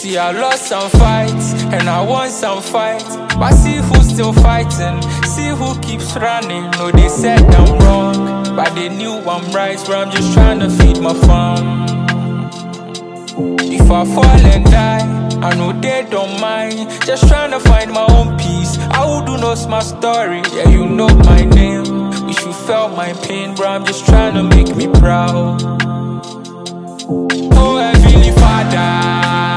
See, I lost some fights and I won some fights, but see who's still fighting, see who keeps running. No, they said I'm wrong, but they knew I'm right, so I'm just trying to feed my farm. If I fall and die, I know they don't mind, just trying to find my own peace. I would do knows my story, yeah, you know my name. Wish you felt my pain, bro, I'm just trying to make me proud. Oh, Heavenly Father,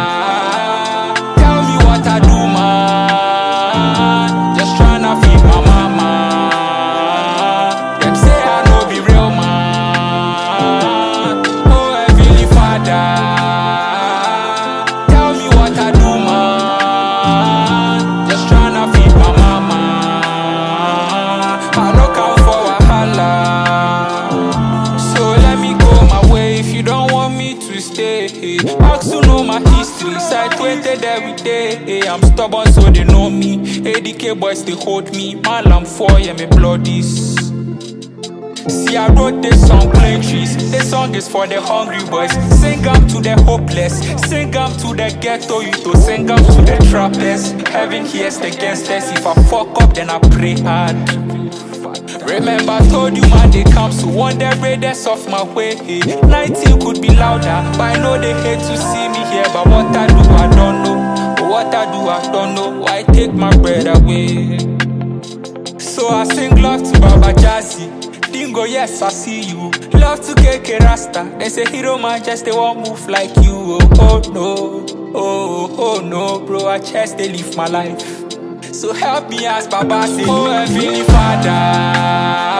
ask to know my history, side 20 every day. I'm stubborn so they know me. ADK boys they hold me. Man, I'm 4, yeah, me bloodies. See, I wrote this song, Plain Trees. This song is for the hungry boys. Sing up to the hopeless, sing up to the ghetto youth, to sing up to the trappers. Heaven hears the gangsters. If I fuck up, then I pray hard. Remember, I told you, man, they come, so one day raiders off my way. 19 could be louder, but I know they hate to see me here. But what I do, I don't know. But what I do, I don't know. Why take my bread away? So I sing love to Baba Jazzy. Dingo, yes, I see you. Love to KK Rasta. They say hero man, just they won't move like you. Oh no, oh no, bro, I just they live my life. So help me as Baba say, oh Heavenly Father,